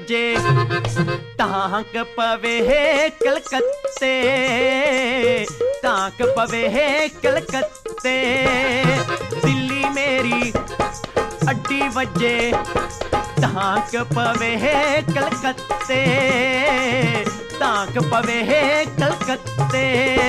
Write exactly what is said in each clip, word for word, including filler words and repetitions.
वजे ताक पवे कलकत्ते ताक पवे कलकत्ते दिल्ली मेरी अड्डी वजे ताक पवे कलकत्ते ताक पवे कलकत्ते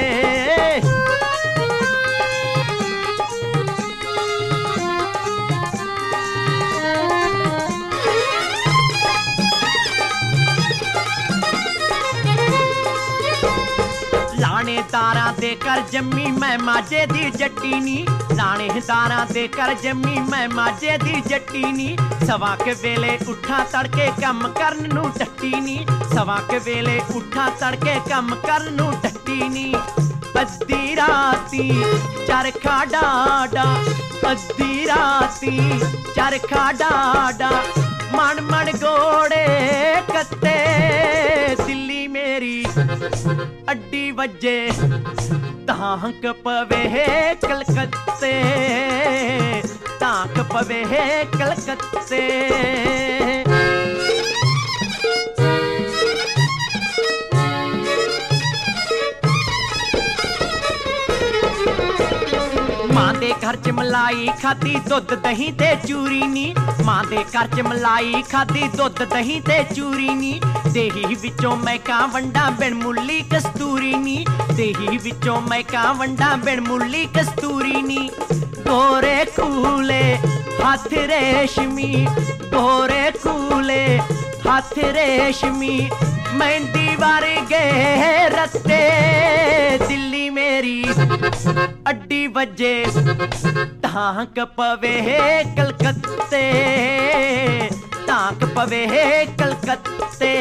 लाणेदारां दे कर जम्मी मैं माजे दी जट्टी नी लाणेदारां दे कर जम्मी मैं माजे दी जट्टी नी सवा के वेले उठा तड़के कम करन नू डट्टी नी सवा के वेले उठा तड़के कम करन नू डट्टी नी अद्धी राती चरखा डाडा अद्धी राती चरखा डाडा मन मन गोड़े कत्ते दिल्ली मेरी अड्डी वजे ताक पवे कलकत्ते ताक पवे कलकत्ते मां दे घर च मलाई खादी दुध दही ते चूरी नी मां दे घर च मलाई खादी दुध दही ते चूरी नी देही विचों मैं का वंडा बिन मुल्ली कस्तूरी नी देही विचों मैं का वंडा बिन मुल्ली कस्तूरी नी गोरे कूले हाथ रेशमी गोरे कूले हाथ रेशमी मेहंदी वर्गे रत्ते दिल्ली मेरी अड्डी वजे ताक पवे कलकत्ते ताक पवे कलकत्ते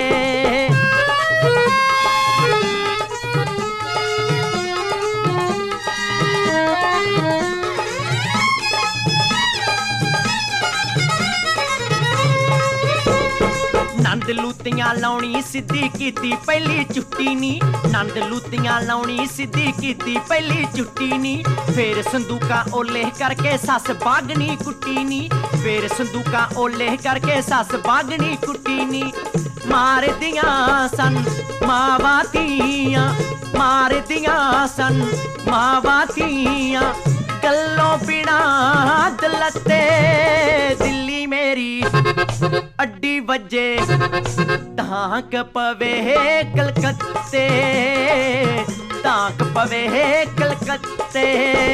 नंद लूतियां लाउनी सिद्धी कीती पहली चुट्टी नी नंद लूतियां लाउनी सिद्धी कीती पहली चुट्टी नी फिर संदूका ओले करके सस बागनी कुट्टी नी फिर संदूका ओले करके सस बागनी कुट्टी नी मार दियां सन मावां तियां मार दियां सन मावां तियां गल्लों बिना दलते दिल्ली मेरी अड्डी वजे ताक पवे कलकत्ते ताक पवे कलकत्ते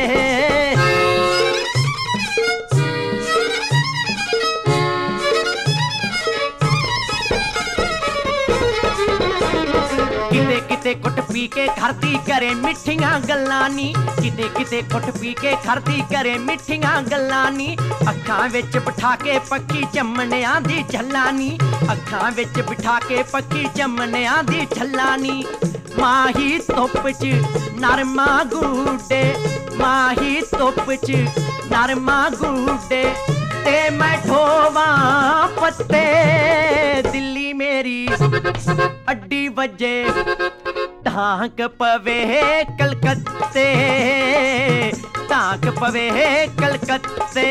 किते किते कुट पी के खरदी करे मिठियां गल्लां नी किते किते कुट पी के खरदी करे मिठियां गल्लां नी अखां विच बिठा के पक्की चमनियां दी झल्लानी अखां विच बिठा के पक्की चमनियां दी झल्लानी माही धुप च नरमा गुड्डे माही धुप च नरमा गुड्डे ते मैं ठोवां पत्ते दिल्ली मेरी अड्डी वजे ताक पवे कलकत्ते ताक पवे कलकत्ते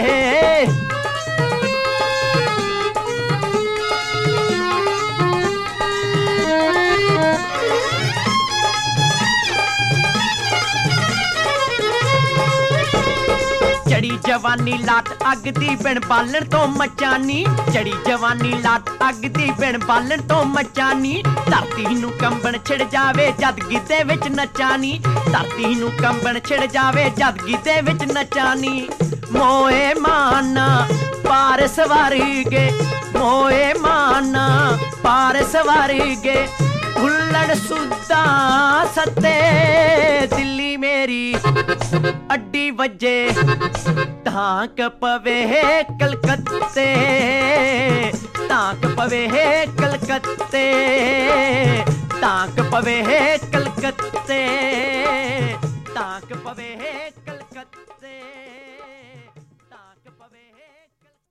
चढ़ी जवानी लाट अग दी बिन बालन तो मचानी चढ़ी जवानी लाट अग दी बिन बालन तो मचानी धरती नू कंबन छिड़ जावे जद गिद्धे विच नचानी धरती नू कंबन छिड़ जावे जद गिद्धे विच नचानी मोए माना पार सवारी गे मोए माना पार सवारी गे हुल्लड़ सुद्दा सत्ते दिल्ली मेरी अड्डी वजे ताक पवे कलकत्ते ताक पवे कलकत्ते ताक पवे कलकत्ते ताक पवे